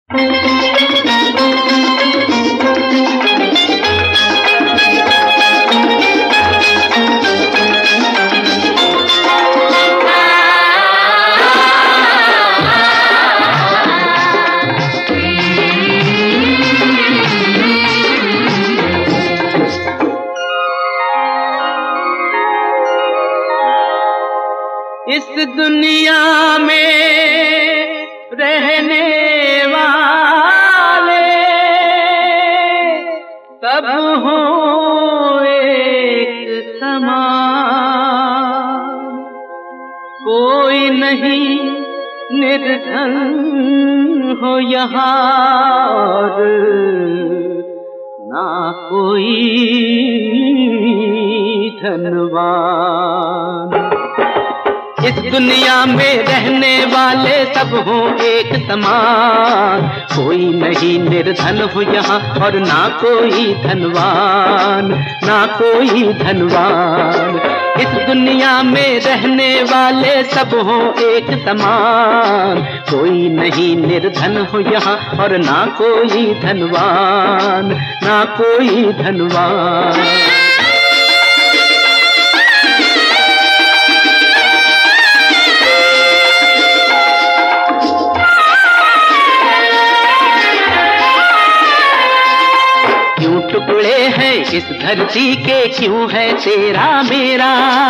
इस दुनिया में रहने वाले सब हों एक समान, कोई नहीं निर्धन हो यहाँ और ना कोई धनवान। इस दुनिया में रहने वाले सब हों एक समान, कोई नहीं निर्धन हो यहाँ और ना कोई धनवान, ना कोई धनवान। इस दुनिया में रहने वाले सब हों एक समान, कोई नहीं निर्धन हो यहाँ और ना कोई धनवान, ना कोई धनवान। क्यों टुकड़े हैं इस धरती के, क्यों है तेरा मेरा?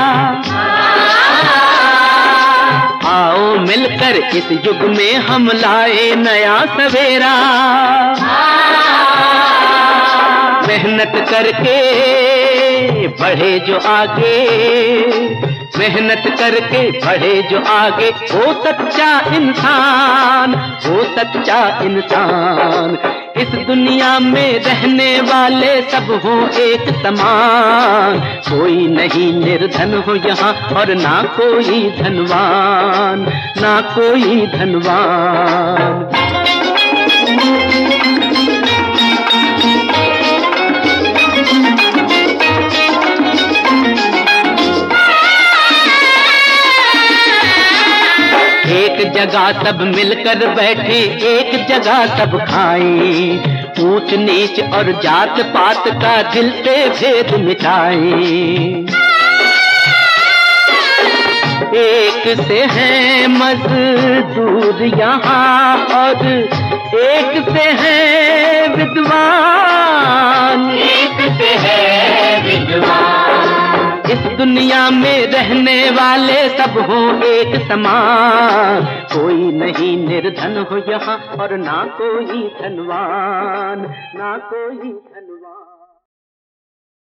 आओ मिलकर इस युग में हम लाए नया सवेरा। मेहनत करके बढ़े जो आगे, मेहनत करके बढ़े जो आगे, वो सच्चा इंसान, वो सच्चा इंसान। इस दुनिया में रहने वाले सब हों एक समान, कोई नहीं निर्धन हो यहाँ और ना कोई धनवान, ना कोई धनवान। एक जगह सब मिलकर बैठे, एक जगह सब खाएं, ऊंच नीच और जात पात का दिल से भेद मिटाएं। एक से है मजदूर यहाँ और एक से है विद्वान, एक से है विद्वान। इस दुनिया में रहने वाले सब हों एक समान, कोई नहीं निर्धन हो यहाँ और ना कोई धनवान, ना कोई धनवान।